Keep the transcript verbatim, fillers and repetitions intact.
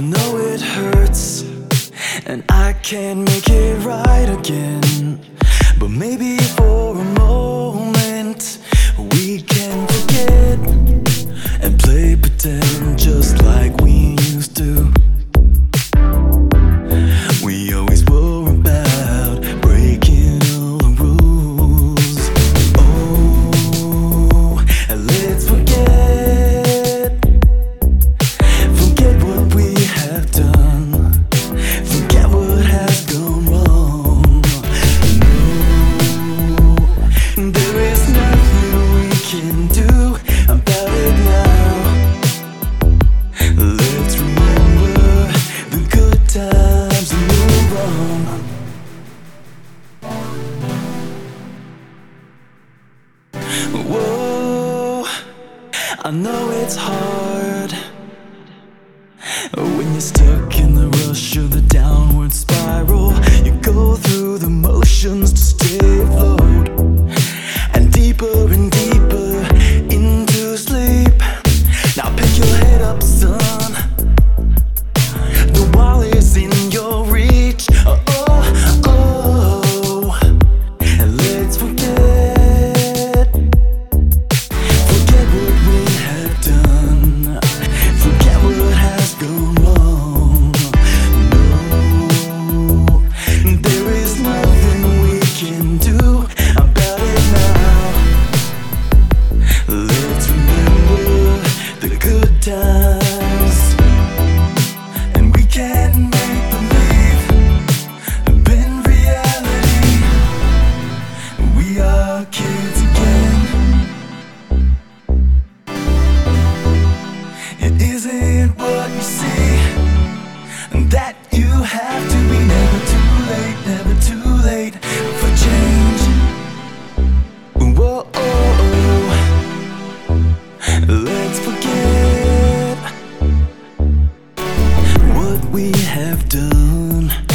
know it hurts, and I can't make it right again. But maybe for a moment we can forget and play pretend just like we used to. We always were about breaking all the rules. Oh, and let's forget Forget what we have done. Forget what has gone wrong. No, there is nothing we can do about it now. Let's remember the good times and move on. Whoa, I know it's hard when you're stuck in the rush of the downward spiral. You go through the motions to stay afloat, and deeper and deeper into sleep. Now pick your head up, son. The wall is in your reach. Oh, oh, oh. And let's forget Forget what we have done. Forget what has gone wrong. No, there is nothing we can do about it now. Let's remember the good times, and we can make believe in reality we are kids again. It isn't what you see that you have to be. Never too late, never too late for change. Whoa, let's forget what we have done.